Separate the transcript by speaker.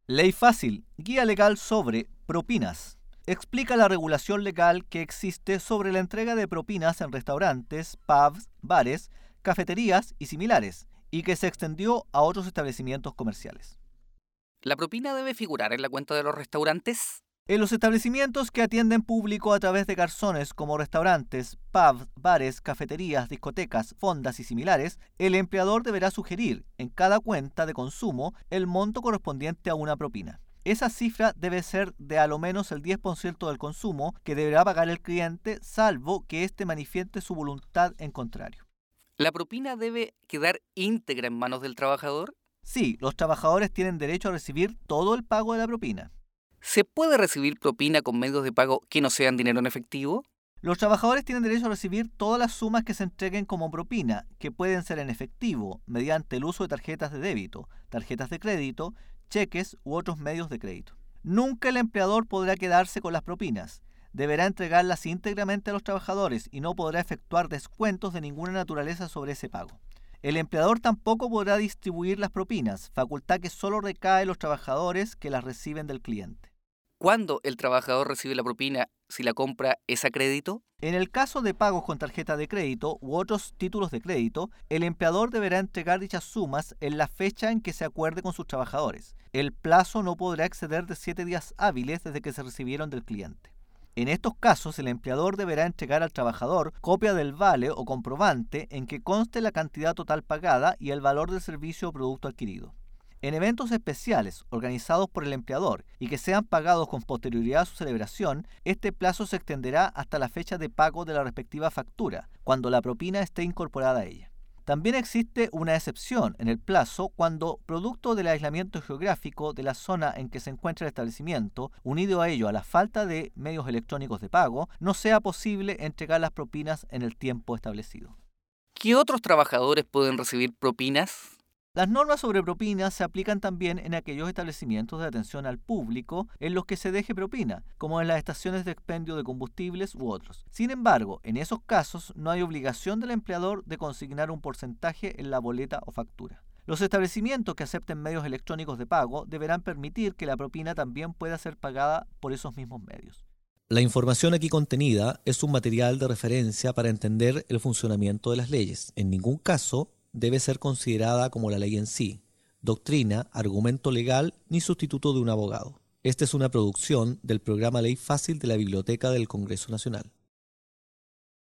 Speaker 1: Ley Fácil, guía legal sobre propinas. Explica la regulación legal que existe sobre la entrega de propinas en restaurantes, pubs, bares, cafeterías y similares, y que se extendió a otros establecimientos comerciales.
Speaker 2: ¿La propina debe figurar en la cuenta de los restaurantes?
Speaker 1: En los establecimientos que atienden público a través de garzones como restaurantes, pubs, bares, cafeterías, discotecas, fondas y similares, el empleador deberá sugerir en cada cuenta de consumo el monto correspondiente a una propina. Esa cifra debe ser de a lo menos el 10% del consumo que deberá pagar el cliente, salvo que éste manifieste su voluntad en contrario.
Speaker 2: ¿La propina debe quedar íntegra en manos del trabajador?
Speaker 1: Sí, los trabajadores tienen derecho a recibir todo el pago de la propina.
Speaker 2: ¿Se puede recibir propina con medios de pago que no sean dinero en efectivo?
Speaker 1: Los trabajadores tienen derecho a recibir todas las sumas que se entreguen como propina, que pueden ser en efectivo, mediante el uso de tarjetas de débito, tarjetas de crédito, cheques u otros medios de crédito. Nunca el empleador podrá quedarse con las propinas. Deberá entregarlas íntegramente a los trabajadores y no podrá efectuar descuentos de ninguna naturaleza sobre ese pago. El empleador tampoco podrá distribuir las propinas, facultad que solo recae en los trabajadores que las reciben del cliente.
Speaker 2: ¿Cuándo el trabajador recibe la propina si la compra es a crédito?
Speaker 1: En el caso de pagos con tarjeta de crédito u otros títulos de crédito, el empleador deberá entregar dichas sumas en la fecha en que se acuerde con sus trabajadores. El plazo no podrá exceder de 7 días hábiles desde que se recibieron del cliente. En estos casos, el empleador deberá entregar al trabajador copia del vale o comprobante en que conste la cantidad total pagada y el valor del servicio o producto adquirido. En eventos especiales organizados por el empleador y que sean pagados con posterioridad a su celebración, este plazo se extenderá hasta la fecha de pago de la respectiva factura, cuando la propina esté incorporada a ella. También existe una excepción en el plazo cuando, producto del aislamiento geográfico de la zona en que se encuentra el establecimiento, unido a ello a la falta de medios electrónicos de pago, no sea posible entregar las propinas en el tiempo establecido.
Speaker 2: ¿Qué otros trabajadores pueden recibir propinas?
Speaker 1: Las normas sobre propinas se aplican también en aquellos establecimientos de atención al público en los que se deje propina, como en las estaciones de expendio de combustibles u otros. Sin embargo, en esos casos no hay obligación del empleador de consignar un porcentaje en la boleta o factura. Los establecimientos que acepten medios electrónicos de pago deberán permitir que la propina también pueda ser pagada por esos mismos medios.
Speaker 3: La información aquí contenida es un material de referencia para entender el funcionamiento de las leyes. En ningún caso debe ser considerada como la ley en sí, doctrina, argumento legal ni sustituto de un abogado. Esta es una producción del programa Ley Fácil de la Biblioteca del Congreso Nacional.